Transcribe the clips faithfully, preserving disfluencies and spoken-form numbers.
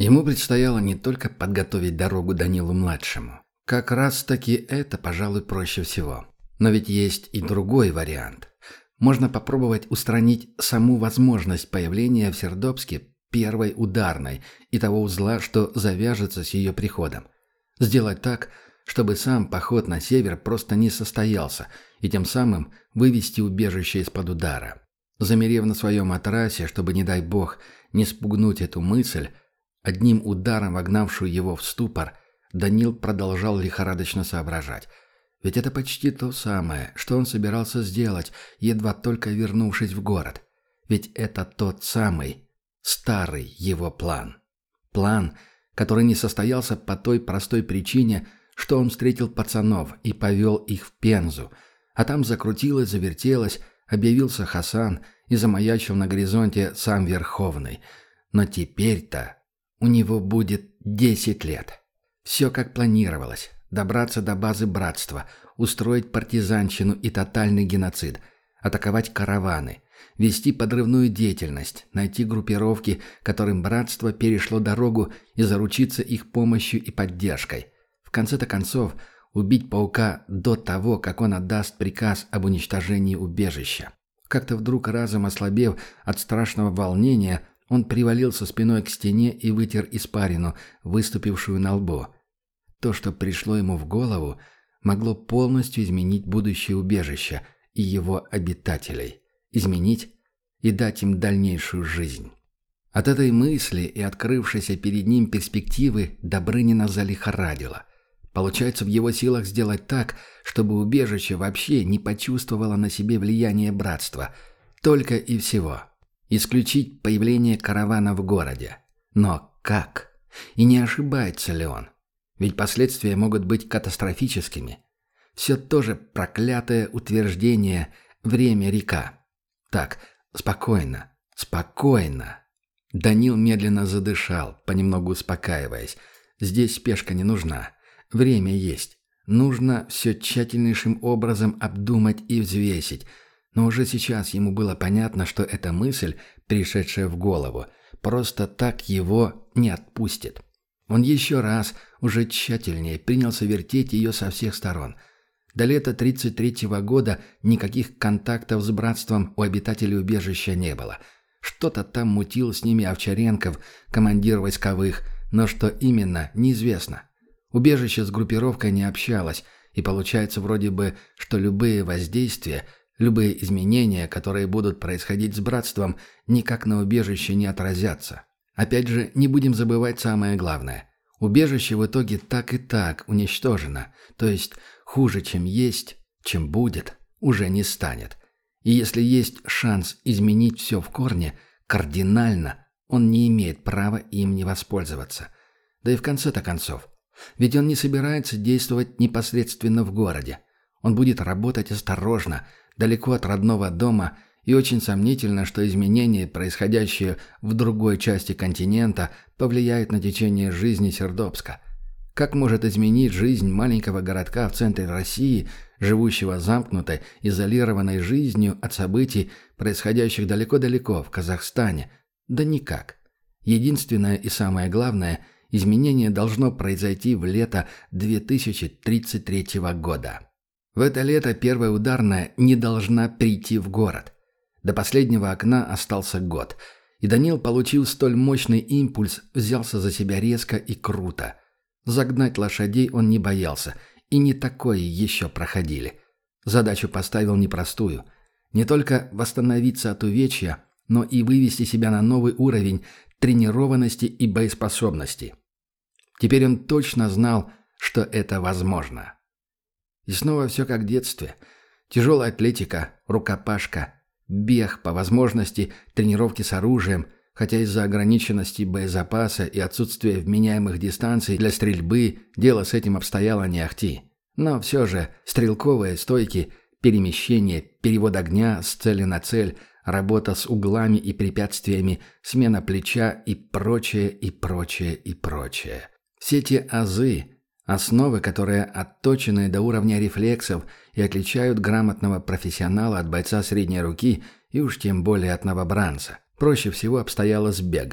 Ему предстояло не только подготовить дорогу Данилу-младшему. Как раз-таки это, пожалуй, проще всего. Но ведь есть и другой вариант. Можно попробовать устранить саму возможность появления в Сердобске первой ударной и того узла, что завяжется с ее приходом. Сделать так, чтобы сам поход на север просто не состоялся, и тем самым вывести убежище из-под удара. Замерев на своем матрасе, чтобы, не дай бог, не спугнуть эту мысль, одним ударом вогнавшую его в ступор, Данил продолжал лихорадочно соображать. Ведь это почти то самое, что он собирался сделать, едва только вернувшись в город. Ведь это тот самый, старый его план. План, который не состоялся по той простой причине, что он встретил пацанов и повел их в Пензу, а там закрутилось, завертелось, объявился Хасан и замаячил на горизонте сам Верховный. Но теперь-то у него будет десять лет. Все как планировалось. Добраться до базы братства, устроить партизанщину и тотальный геноцид, атаковать караваны, вести подрывную деятельность, найти группировки, которым братство перешло дорогу, и заручиться их помощью и поддержкой. В конце-то концов, убить паука до того, как он отдаст приказ об уничтожении убежища. Как-то вдруг разом ослабев от страшного волнения, он привалился спиной к стене и вытер испарину, выступившую на лбу. То, что пришло ему в голову, могло полностью изменить будущее убежища и его обитателей. Изменить и дать им дальнейшую жизнь. От этой мысли и открывшейся перед ним перспективы Добрынина залихорадило. Получается, в его силах сделать так, чтобы убежище вообще не почувствовало на себе влияние братства. Только и всего. Исключить появление каравана в городе. Но как? И не ошибается ли он? Ведь последствия могут быть катастрофическими. Все то же проклятое утверждение «время-река». Так, спокойно, спокойно. Данил медленно задышал, понемногу успокаиваясь. Здесь спешка не нужна. Время есть. Нужно все тщательнейшим образом обдумать и взвесить. Но уже сейчас ему было понятно, что эта мысль, пришедшая в голову, просто так его не отпустит. Он еще раз, уже тщательнее, принялся вертеть ее со всех сторон. До лета тридцать третьего года никаких контактов с братством у обитателей убежища не было. Что-то там мутил с ними Овчаренков, командир войсковых, но что именно, неизвестно. Убежище с группировкой не общалось, и получается вроде бы, что любые воздействия, любые изменения, которые будут происходить с братством, никак на убежище не отразятся. Опять же, не будем забывать самое главное. Убежище в итоге так и так уничтожено, то есть хуже, чем есть, чем будет, уже не станет. И если есть шанс изменить все в корне, кардинально, он не имеет права им не воспользоваться. Да и в конце-то концов, ведь он не собирается действовать непосредственно в городе. Он будет работать осторожно, далеко от родного дома, и очень сомнительно, что изменения, происходящие в другой части континента, повлияют на течение жизни Сердобска. Как может изменить жизнь маленького городка в центре России, живущего замкнутой, изолированной жизнью от событий, происходящих далеко-далеко в Казахстане? Да никак. Единственное и самое главное – изменение должно произойти в лето две тысячи тридцать третьего года. В это лето первая ударная не должна прийти в город. До последнего окна остался год, и Данил, получив столь мощный импульс, взялся за себя резко и круто. Загнать лошадей он не боялся, и не такое еще проходили. Задачу поставил непростую. Не только восстановиться от увечья, но и вывести себя на новый уровень тренированности и боеспособности. Теперь он точно знал, что это возможно. И снова все как в детстве. Тяжелая атлетика, рукопашка, бег, по возможности тренировки с оружием, хотя из-за ограниченности боезапаса и отсутствия вменяемых дистанций для стрельбы дело с этим обстояло не ахти. Но все же стрелковые стойки, перемещение, перевод огня с цели на цель, работа с углами и препятствиями, смена плеча и прочее, и прочее, и прочее. Все те азы, основы, которые отточены до уровня рефлексов и отличают грамотного профессионала от бойца средней руки и уж тем более от новобранца. Проще всего обстояло с бегом.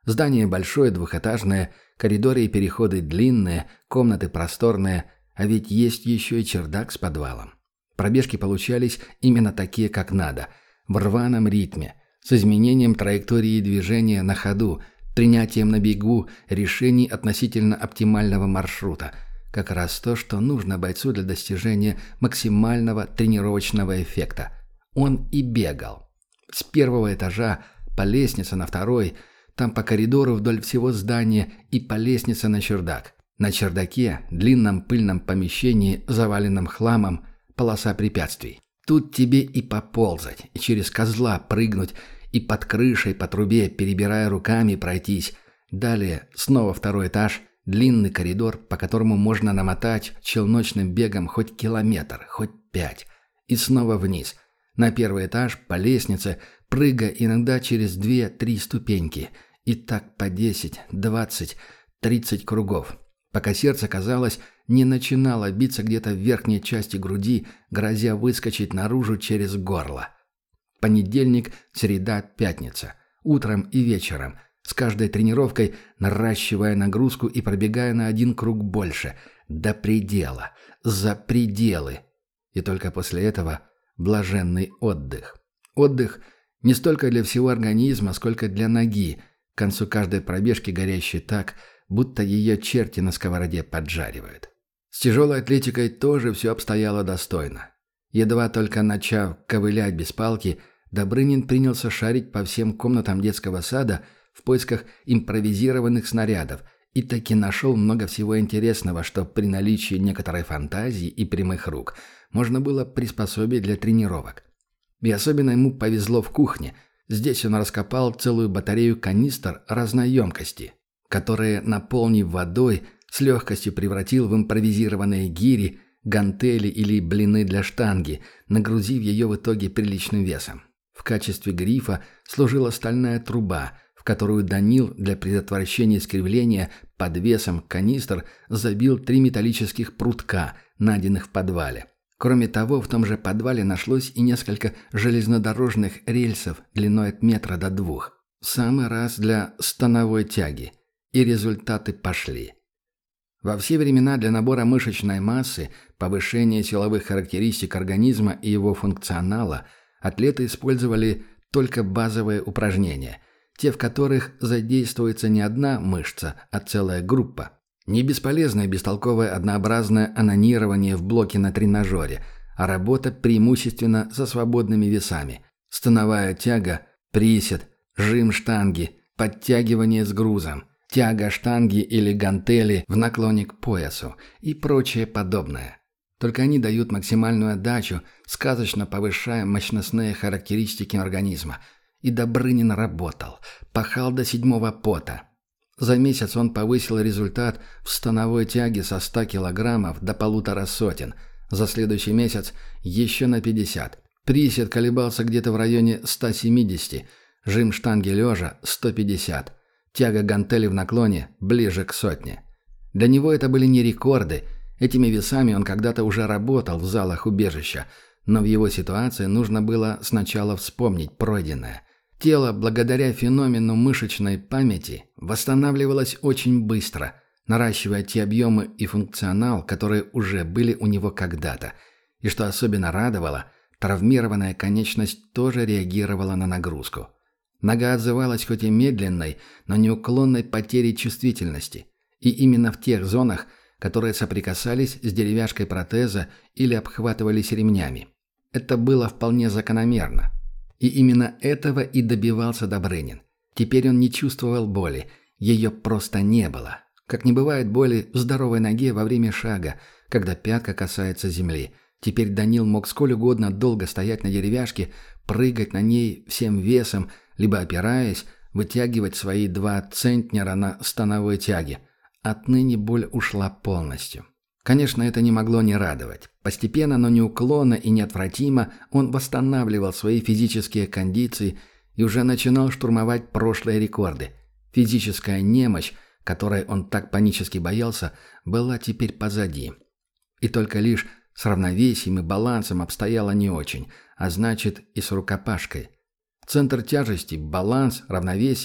Здание большое, двухэтажное, коридоры и переходы длинные, комнаты просторные, а ведь есть еще и чердак с подвалом. Пробежки получались именно такие, как надо, в рваном ритме, с изменением траектории движения на ходу, принятием на бегу решений относительно оптимального маршрута. Как раз то, что нужно бойцу для достижения максимального тренировочного эффекта. Он и бегал. С первого этажа по лестнице на второй, там по коридору вдоль всего здания и по лестнице на чердак. На чердаке, длинном пыльном помещении, заваленном хламом, полоса препятствий. Тут тебе и поползать, и через козла прыгнуть, и под крышей по трубе, перебирая руками, пройтись. Далее снова второй этаж, длинный коридор, по которому можно намотать челночным бегом хоть километр, хоть пять. И снова вниз. На первый этаж по лестнице, прыгая иногда через две-три ступеньки. И так по десять, двадцать, тридцать кругов. Пока сердце, казалось, не начинало биться где-то в верхней части груди, грозя выскочить наружу через горло. Понедельник, среда, пятница. Утром и вечером. С каждой тренировкой наращивая нагрузку и пробегая на один круг больше. До предела. За пределы. И только после этого блаженный отдых. Отдых не столько для всего организма, сколько для ноги, к концу каждой пробежки горящей так, будто ее черти на сковороде поджаривают. С тяжелой атлетикой тоже все обстояло достойно. Едва только начав ковылять без палки, Добрынин принялся шарить по всем комнатам детского сада в поисках импровизированных снарядов и таки нашел много всего интересного, что при наличии некоторой фантазии и прямых рук можно было приспособить для тренировок. И особенно ему повезло в кухне. Здесь он раскопал целую батарею канистр разной емкости, которые, наполнив водой, с легкостью превратил в импровизированные гири, гантели или блины для штанги, нагрузив ее в итоге приличным весом. В качестве грифа служила стальная труба, в которую Данил для предотвращения искривления под весом канистр забил три металлических прутка, найденных в подвале. Кроме того, в том же подвале нашлось и несколько железнодорожных рельсов длиной от метра до двух. В самый раз для становой тяги. И результаты пошли. Во все времена для набора мышечной массы, повышения силовых характеристик организма и его функционала атлеты использовали только базовые упражнения, те, в которых задействуется не одна мышца, а целая группа. Не бесполезное бестолковое однообразное анонирование в блоке на тренажере, а работа преимущественно со свободными весами. Становая тяга, присед, жим штанги, подтягивание с грузом, тяга штанги или гантели в наклоне к поясу и прочее подобное. Только они дают максимальную отдачу, сказочно повышая мощностные характеристики организма. И Добрынин работал, пахал до седьмого пота. За месяц он повысил результат в становой тяге со ста килограммов до полутора сотен. За следующий месяц еще на пятьдесят. Присед колебался где-то в районе ста семидесяти. Жим штанги лежа – сто пятьдесят. Тяга гантели в наклоне – ближе к сотне. Для него это были не рекорды. Этими весами он когда-то уже работал в залах убежища. Но в его ситуации нужно было сначала вспомнить пройденное. Тело, благодаря феномену мышечной памяти, восстанавливалось очень быстро, наращивая те объемы и функционал, которые уже были у него когда-то. И что особенно радовало, травмированная конечность тоже реагировала на нагрузку. Нога отзывалась хоть и медленной, но неуклонной потерей чувствительности. И именно в тех зонах, которые соприкасались с деревяшкой протеза или обхватывались ремнями. Это было вполне закономерно. И именно этого и добивался Добрынин. Теперь он не чувствовал боли, ее просто не было. Как не бывает боли в здоровой ноге во время шага, когда пятка касается земли. Теперь Данил мог сколь угодно долго стоять на деревяшке, прыгать на ней всем весом, либо опираясь, вытягивать свои два центнера на становой тяге. Отныне боль ушла полностью. Конечно, это не могло не радовать. Постепенно, но неуклонно и неотвратимо он восстанавливал свои физические кондиции и уже начинал штурмовать прошлые рекорды. Физическая немощь, которой он так панически боялся, была теперь позади. И только лишь с равновесием и балансом обстояло не очень, а значит и с рукопашкой. Центр тяжести, баланс, равновесие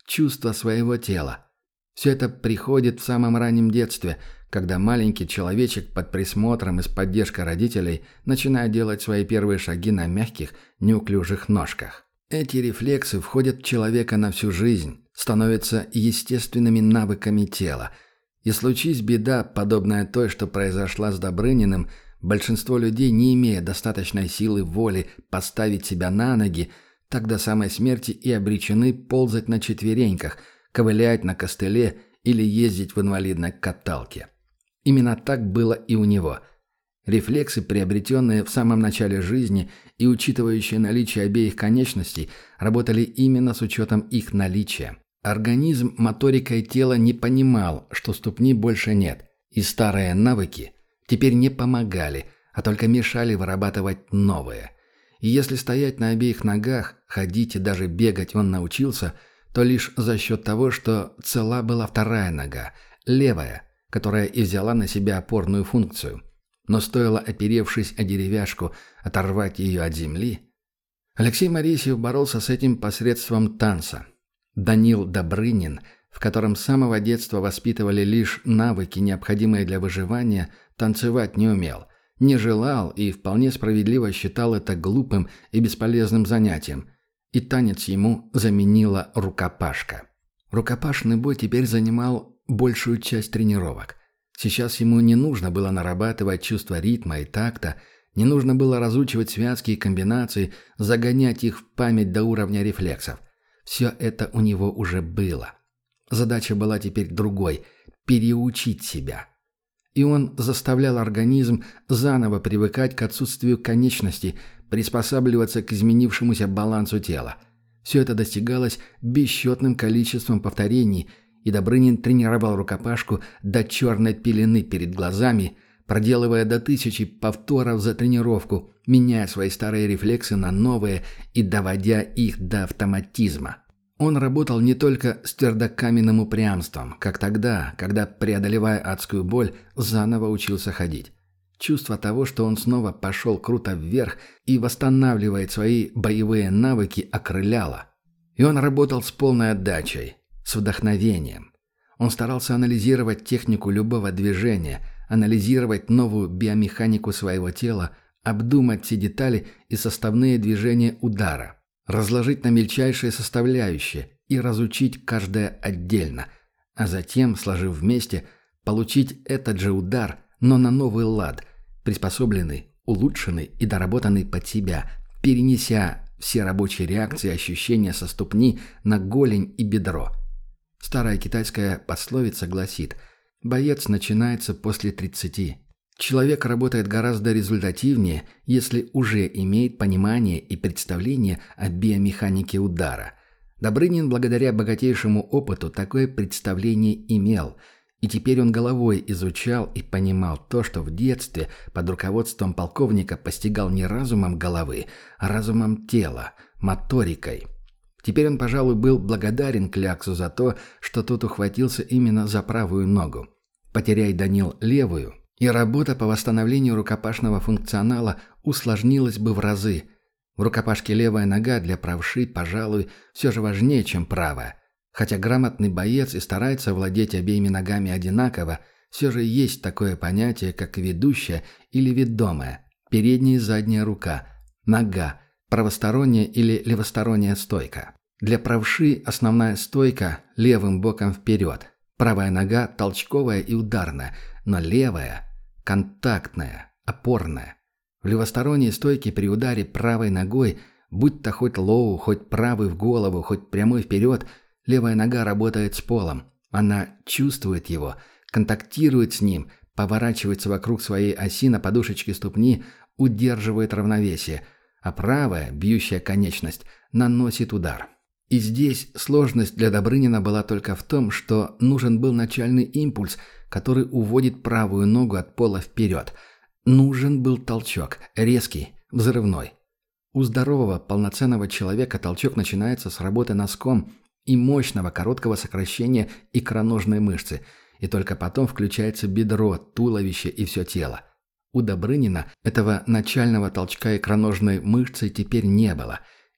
чувство своего тела. Все это приходит в самом раннем детстве, когда маленький человечек под присмотром и с поддержкой родителей начинает делать свои первые шаги на мягких, неуклюжих ножках. Эти рефлексы входят в человека на всю жизнь, становятся естественными навыками тела. И случись беда, подобная той, что произошла с Добрыниным, большинство людей, не имея достаточной силы воли поставить себя на ноги, так до самой смерти и обречены ползать на четвереньках, ковылять на костыле или ездить в инвалидной каталке. Именно так было и у него. Рефлексы, приобретенные в самом начале жизни и учитывающие наличие обеих конечностей, работали именно с учетом их наличия. Организм моторикой тела не понимал, что ступни больше нет, и старые навыки теперь не помогали, а только мешали вырабатывать новые. И если стоять на обеих ногах, ходить и даже бегать он научился, то лишь за счет того, что цела была вторая нога, левая, которая и взяла на себя опорную функцию. Но стоило, оперевшись о деревяшку, оторвать ее от земли. Алексей Моресьев боролся с этим посредством танца. Данил Добрынин, в котором с самого детства воспитывали лишь навыки, необходимые для выживания, танцевать не умел, не желал и вполне справедливо считал это глупым и бесполезным занятием. И танец ему заменила рукопашка. Рукопашный бой теперь занимал большую часть тренировок. Сейчас ему не нужно было нарабатывать чувство ритма и такта, не нужно было разучивать связки и комбинации, загонять их в память до уровня рефлексов. Все это у него уже было. Задача была теперь другой – переучить себя. И он заставлял организм заново привыкать к отсутствию конечностей, приспосабливаться к изменившемуся балансу тела. Все это достигалось бесчетным количеством повторений, и Добрынин тренировал рукопашку до черной пелены перед глазами, проделывая до тысячи повторов за тренировку, меняя свои старые рефлексы на новые и доводя их до автоматизма. Он работал не только с твердокаменным упрямством, как тогда, когда, преодолевая адскую боль, заново учился ходить. Чувство того, что он снова пошел круто вверх и восстанавливает свои боевые навыки, окрыляло. И он работал с полной отдачей, с вдохновением. Он старался анализировать технику любого движения, анализировать новую биомеханику своего тела, обдумать все детали и составные движения удара, разложить на мельчайшие составляющие и разучить каждое отдельно, а затем, сложив вместе, получить этот же удар, но на новый лад, приспособленный, улучшенный и доработанный под себя, перенеся все рабочие реакции и ощущения со ступни на голень и бедро. Старая китайская пословица гласит: «Боец начинается после тридцати». Человек работает гораздо результативнее, если уже имеет понимание и представление о биомеханике удара. Добрынин, благодаря богатейшему опыту, такое представление имел, и теперь он головой изучал и понимал то, что в детстве под руководством полковника постигал не разумом головы, а разумом тела, моторикой. Теперь он, пожалуй, был благодарен Кляксу за то, что тот ухватился именно за правую ногу. Потеряй Данил левую, и работа по восстановлению рукопашного функционала усложнилась бы в разы. В рукопашке левая нога для правши, пожалуй, все же важнее, чем правая. Хотя грамотный боец и старается владеть обеими ногами одинаково, все же есть такое понятие, как ведущая или ведомая, передняя и задняя рука, нога, правосторонняя или левосторонняя стойка. Для правши основная стойка левым боком вперед, правая нога толчковая и ударная, но левая – контактная, опорная. В левосторонней стойке при ударе правой ногой, будь то хоть лоу, хоть правый в голову, хоть прямой вперед, левая нога работает с полом. Она чувствует его, контактирует с ним, поворачивается вокруг своей оси на подушечке ступни, удерживает равновесие, а правая, бьющая конечность, наносит удар. И здесь сложность для Добрынина была только в том, что нужен был начальный импульс, который уводит правую ногу от пола вперед. Нужен был толчок, резкий, взрывной. У здорового, полноценного человека толчок начинается с работы носком и мощного короткого сокращения икроножной мышцы, и только потом включается бедро, туловище и все тело. У Добрынина этого начального толчка икроножной мышцы теперь не было.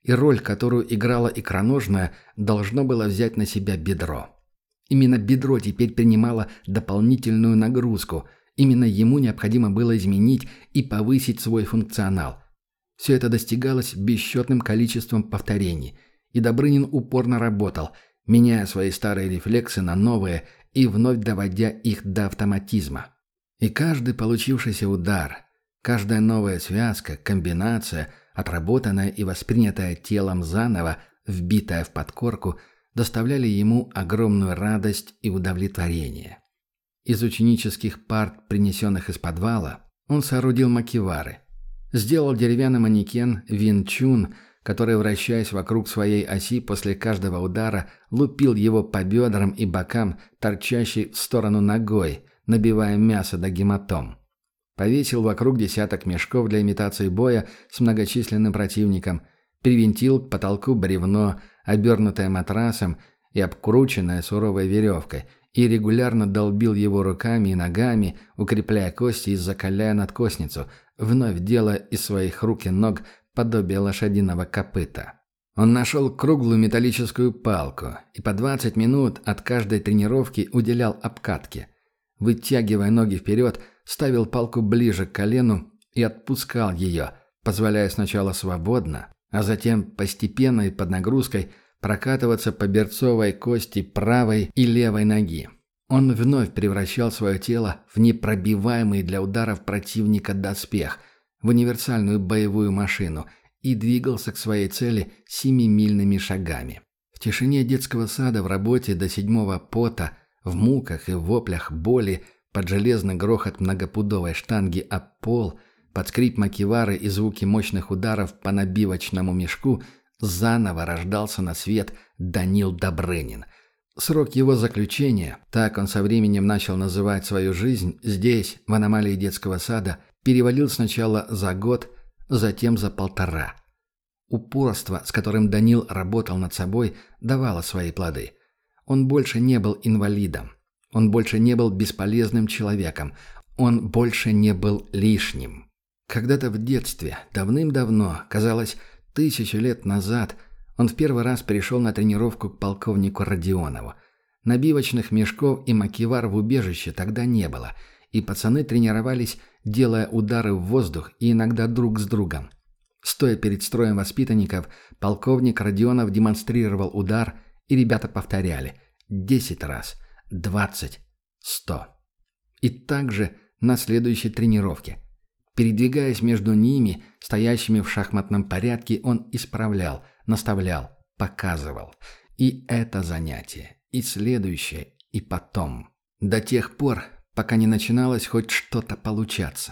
и роль, которую играла икроножная, должно было взять на себя бедро. Именно бедро теперь принимало дополнительную нагрузку, именно ему необходимо было изменить и повысить свой функционал. Все это достигалось бесчетным количеством повторений, и Добрынин упорно работал, меняя свои старые рефлексы на новые и вновь доводя их до автоматизма. И каждый получившийся удар, каждая новая связка, комбинация, отработанная и воспринятая телом заново, вбитая в подкорку, доставляли ему огромную радость и удовлетворение. Из ученических парт, принесенных из подвала, он соорудил макивары. Сделал деревянный манекен Вин Чун, который, вращаясь вокруг своей оси после каждого удара, лупил его по бедрам и бокам, торчащей в сторону ногой, набивая мясо до гематом. Повесил вокруг десяток мешков для имитации боя с многочисленным противником, привинтил к потолку бревно, обернутое матрасом и обкрученное суровой веревкой, и регулярно долбил его руками и ногами, укрепляя кости и закаляя надкостницу, вновь делая из своих рук и ног подобие лошадиного копыта. Он нашел круглую металлическую палку и по двадцать минут от каждой тренировки уделял обкатке. Вытягивая ноги вперед, ставил палку ближе к колену и отпускал ее, позволяя сначала свободно, а затем постепенно и под нагрузкой прокатываться по берцовой кости правой и левой ноги. Он вновь превращал свое тело в непробиваемый для ударов противника доспех, в универсальную боевую машину, и двигался к своей цели семимильными шагами. В тишине детского сада, в работе до седьмого пота, в муках и воплях боли, под железный грохот многопудовой штанги об пол, под скрип макивары и звуки мощных ударов по набивочному мешку заново рождался на свет Данил Добрынин. Срок его заключения, так он со временем начал называть свою жизнь, здесь, в аномалии детского сада, перевалил сначала за год, затем за полтора. Упорство, с которым Данил работал над собой, давало свои плоды. Он больше не был инвалидом. Он больше не был бесполезным человеком. Он больше не был лишним. Когда-то в детстве, давным-давно, казалось, тысячу лет назад, он в первый раз пришел на тренировку к полковнику Родионову. Набивочных мешков и макивар в убежище тогда не было, и пацаны тренировались, делая удары в воздух и иногда друг с другом. Стоя перед строем воспитанников, полковник Родионов демонстрировал удар, и ребята повторяли десять раз, двадцать, сто. И также на следующей тренировке. Передвигаясь между ними, стоящими в шахматном порядке, он исправлял, наставлял, показывал. И это занятие, и следующее, и потом. До тех пор, пока не начиналось хоть что-то получаться.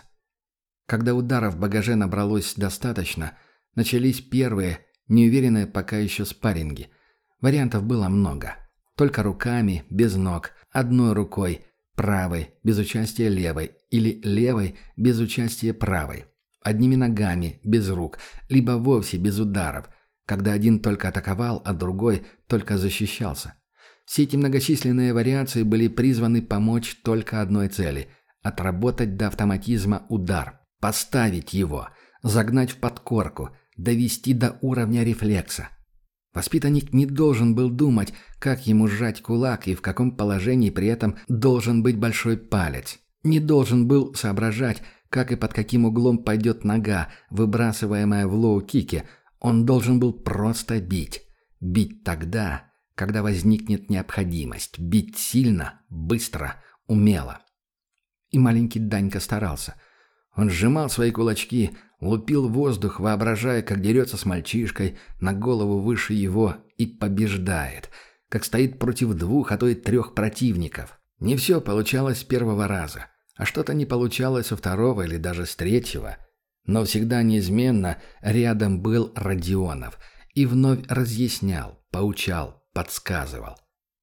Когда ударов в багаже набралось достаточно, начались первые, неуверенные пока еще спарринги. Вариантов было много. Только руками, без ног, одной рукой, правой, без участия левой, или левой, без участия правой. Одними ногами, без рук, либо вовсе без ударов, когда один только атаковал, а другой только защищался. Все эти многочисленные вариации были призваны помочь только одной цели – отработать до автоматизма удар, поставить его, загнать в подкорку, довести до уровня рефлекса. Воспитанник не должен был думать, как ему сжать кулак и в каком положении при этом должен быть большой палец. Не должен был соображать, как и под каким углом пойдет нога, выбрасываемая в лоу-кике. Он должен был просто бить. Бить тогда, когда возникнет необходимость. Бить сильно, быстро, умело. И маленький Данька старался. Он сжимал свои кулачки, лупил воздух, воображая, как дерется с мальчишкой, на голову выше его, и побеждает, как стоит против двух, а то и трех противников. Не все получалось с первого раза, а что-то не получалось со второго или даже с третьего. Но всегда неизменно рядом был Родионов и вновь разъяснял, поучал, подсказывал.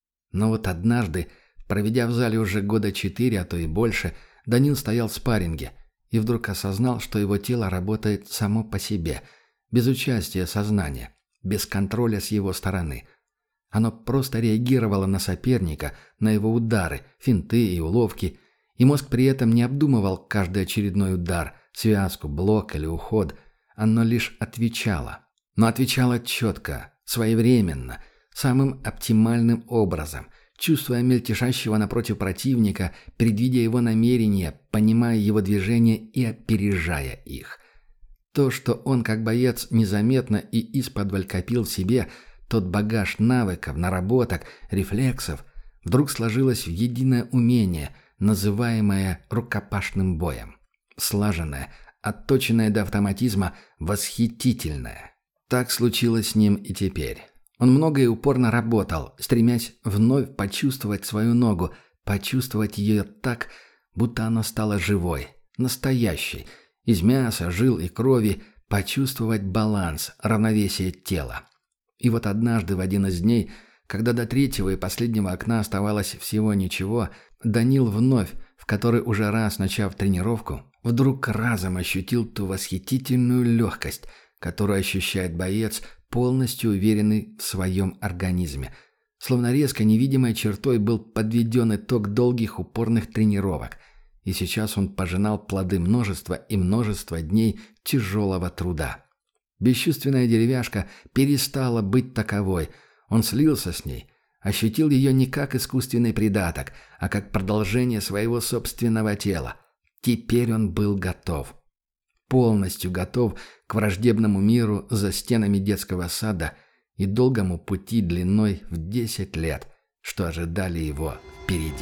Но вот однажды, проведя в зале уже года четыре, а то и больше, Данил стоял в спарринге и вдруг осознал, что его тело работает само по себе, без участия сознания, без контроля с его стороны. Оно просто реагировало на соперника, на его удары, финты и уловки, и мозг при этом не обдумывал каждый очередной удар, связку, блок или уход. Оно лишь отвечало. но отвечала четко, своевременно, самым оптимальным образом, чувствуя мельтешащего напротив противника, предвидя его намерения, понимая его движения и опережая их. То, что он как боец незаметно и исподволь копил в себе, тот багаж навыков, наработок, рефлексов, вдруг сложилось в единое умение, называемое рукопашным боем. Слаженное, отточенное до автоматизма, восхитительное. Так случилось с ним и теперь. Он много и упорно работал, стремясь вновь почувствовать свою ногу, почувствовать ее так, будто она стала живой, настоящей, из мяса, жил и крови, почувствовать баланс, равновесие тела. И вот однажды в один из дней, когда до третьего и последнего окна оставалось всего ничего, Данил вновь, в который уже раз начав тренировку, вдруг разом ощутил ту восхитительную легкость, которую ощущает боец, полностью уверенный в своем организме. Словно резко невидимой чертой был подведен итог долгих упорных тренировок. И сейчас он пожинал плоды множества и множества дней тяжелого труда. Бесчувственная деревяшка перестала быть таковой. Он слился с ней, ощутил ее не как искусственный придаток, а как продолжение своего собственного тела. Теперь он был готов. Полностью готов к враждебному миру за стенами детского сада и долгому пути длиной в десять лет, что ожидали его впереди.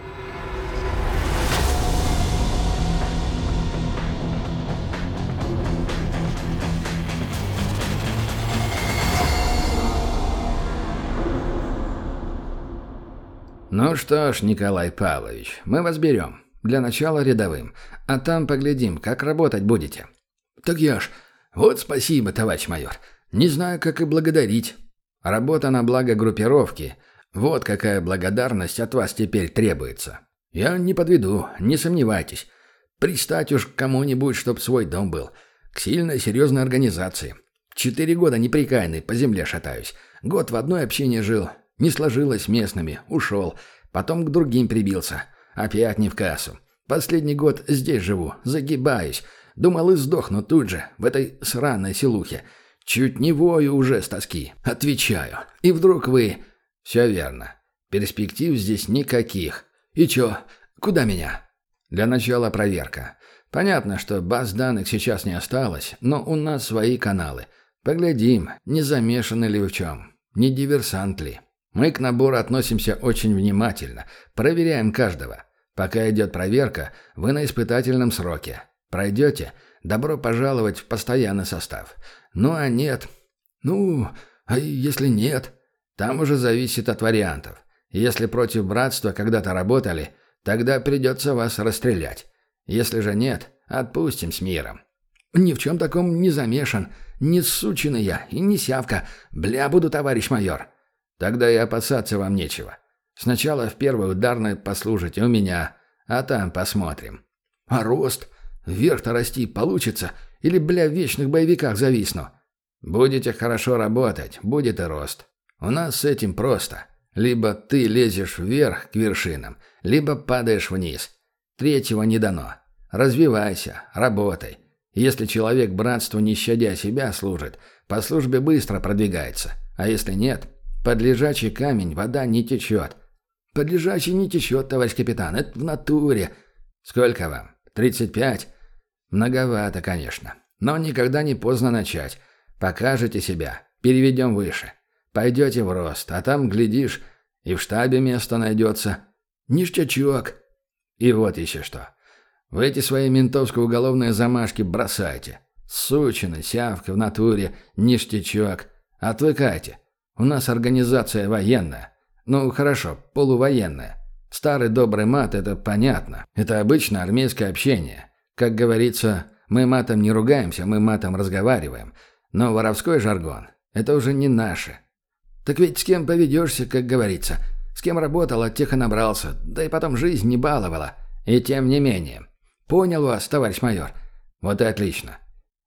«Ну что ж, Николай Павлович, мы вас берем. Для начала рядовым. А там поглядим, как работать будете». «Так я ж... Вот спасибо, товарищ майор. Не знаю, как и благодарить. Работа на благо группировки. Вот какая благодарность от вас теперь требуется. Я не подведу, не сомневайтесь. Пристать уж к кому-нибудь, чтоб свой дом был. К сильной, серьезной организации. Четыре года неприкаянный, по земле шатаюсь. Год в одной общине жил. Не сложилось с местными. Ушел. Потом к другим прибился. Опять не в кассу. Последний год здесь живу. Загибаюсь. Думал и сдохну тут же, в этой сраной селухе. Чуть не вою уже с тоски. Отвечаю. И вдруг вы... Все верно. Перспектив здесь никаких. И чё? Куда меня? Для начала проверка. Понятно, что баз данных сейчас не осталось, но у нас свои каналы. Поглядим, не замешаны ли вы в чем. Не диверсант ли. Мы к набору относимся очень внимательно. Проверяем каждого. Пока идет проверка, вы на испытательном сроке. Пройдете – добро пожаловать в постоянный состав. Ну а нет. Ну, а если нет? Там уже зависит от вариантов. Если против братства когда-то работали, тогда придется вас расстрелять. Если же нет, отпустим с миром. Ни в чем таком не замешан. Не сучина я и не сявка. Бля буду, товарищ майор. Тогда и опасаться вам нечего. Сначала в первой ударной послужите у меня, а там посмотрим. А рост? Вверх-то расти получится? Или, бля, в вечных боевиках зависну? Будете хорошо работать, будет и рост. У нас с этим просто. Либо ты лезешь вверх к вершинам, либо падаешь вниз. Третьего не дано. Развивайся, работай. Если человек братству не щадя себя служит, по службе быстро продвигается. А если нет, под лежачий камень вода не течет. Под лежачий не течет, товарищ капитан, это в натуре. Сколько вам? Тридцать пять? Многовато, конечно. Но никогда не поздно начать. Покажете себя, переведем выше. Пойдете в рост, а там, глядишь, и в штабе место найдется. Ништячок. И вот еще что. Вы эти свои ментовско-уголовные замашки бросайте. Сучина, сявка в натуре, ништячок. Отвыкайте. У нас организация военная. Ну, хорошо, полувоенная. Старый добрый мат – это понятно. Это обычно армейское общение. Как говорится, мы матом не ругаемся, мы матом разговариваем. Но воровской жаргон – это уже не наше. Так ведь с кем поведешься, как говорится. С кем работал, от тех и набрался. Да и потом жизнь не баловала. И тем не менее. Понял вас, товарищ майор? Вот и отлично.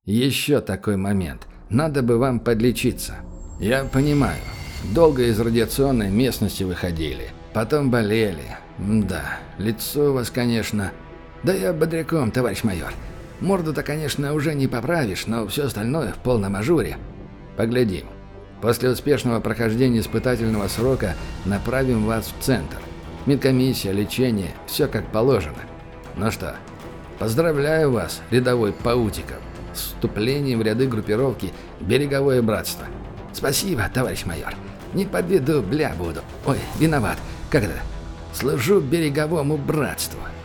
Еще такой момент. Надо бы вам подлечиться. Я понимаю. Долго из радиационной местности выходили. Потом болели. Да, лицо у вас, конечно... Да я бодряком, товарищ майор. Морду-то, конечно, уже не поправишь, но все остальное в полном ажуре. Поглядим. После успешного прохождения испытательного срока направим вас в центр. Медкомиссия, лечение, все как положено. Ну что, поздравляю вас, рядовой Паутиков, с вступлением в ряды группировки «Береговое братство». Спасибо, товарищ майор. Не подведу, бля буду. Ой, виноват. Как это? Служу береговому братству.